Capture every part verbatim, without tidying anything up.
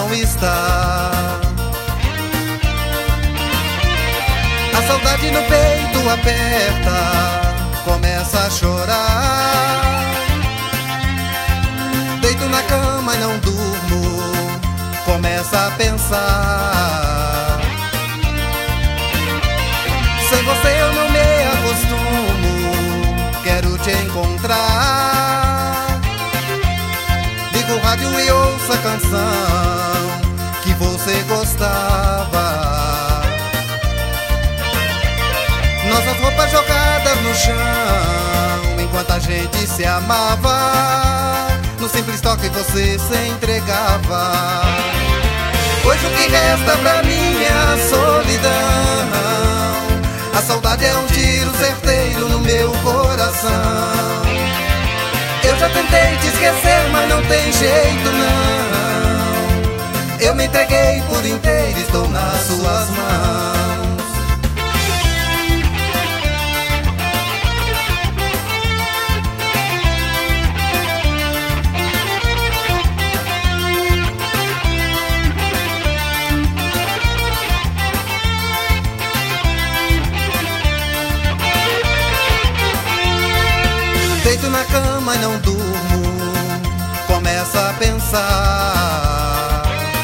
não está. A saudade no peito aperta, começa a chorar. Deito na cama e não durmo, começa a pensar. Sem você eu não me acostumo, quero te encontrar. Ligo o rádio e ouço a canção que você gostava. Nossas roupas jogadas no chão, enquanto a gente se amava. No simples toque você se entregava. Hoje o que resta pra mim é a solidão. A saudade é um tiro certeiro no meu coração. Eu já tentei te esquecer, mas não tem jeito não. Eu me entreguei por inteiro, estou nas suas mãos. Deito na cama e não durmo, começa a pensar.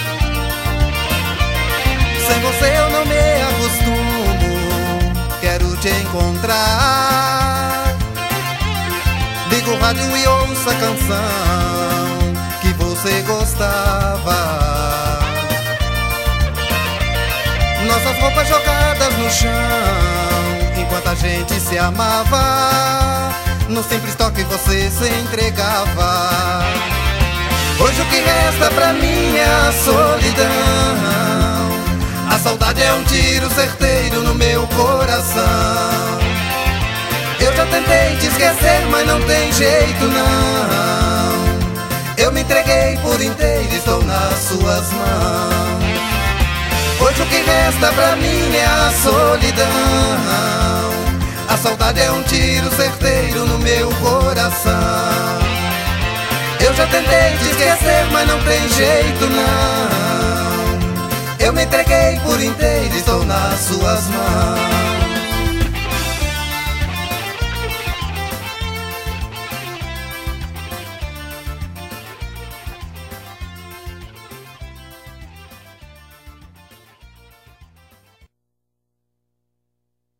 Sem você eu não me acostumo, quero te encontrar. Ligo o rádio e ouço a canção que você gostava. Nossas roupas jogadas no chão, enquanto a gente se amava. No simples toque você se entregava. Hoje o que resta pra mim é a solidão. A saudade é um tiro certeiro no meu coração. Eu já tentei te esquecer, mas não tem jeito não. Eu me entreguei por inteiro, estou nas suas mãos. Hoje o que resta pra mim é a solidão. A saudade é um tiro certeiro no meu coração. Eu já tentei te esquecer, mas não tem jeito não. Eu me entreguei por inteiro, estou nas suas mãos.